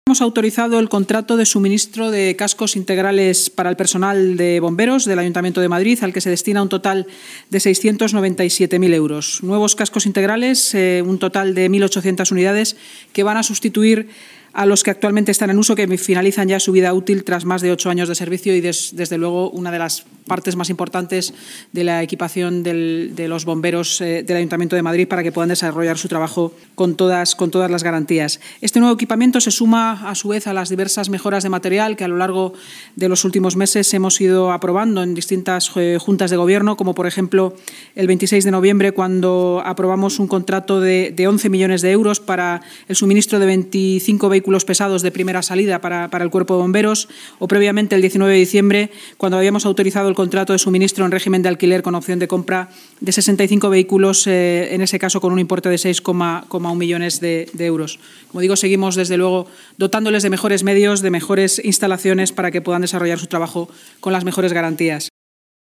Hemos autorizado el contrato de suministro de cascos integrales para el personal de bomberos del Ayuntamiento de Madrid, al que se destina un total de 697.000 euros. Nuevos cascos integrales, un total de 1.800 unidades, que van a sustituir a los que actualmente están en uso, que finalizan ya su vida útil tras más de 8 años de servicio y, desde luego, una de las partes más importantes de la equipación de los bomberos del Ayuntamiento de Madrid para que puedan desarrollar su trabajo con todas las garantías. Este nuevo equipamiento se suma, a su vez, a las diversas mejoras de material que a lo largo de los últimos meses hemos ido aprobando en distintas juntas de gobierno, como, por ejemplo, el 26 de noviembre, cuando aprobamos un contrato de 11 millones de euros para el suministro de 25 vehículos pesados de primera salida para el Cuerpo de Bomberos, o previamente el 19 de diciembre, cuando habíamos autorizado el contrato de suministro en régimen de alquiler con opción de compra de 65 vehículos, en ese caso con un importe de 6,1 millones de euros. Como digo, seguimos, desde luego, dotándoles de mejores medios, de mejores instalaciones para que puedan desarrollar su trabajo con las mejores garantías.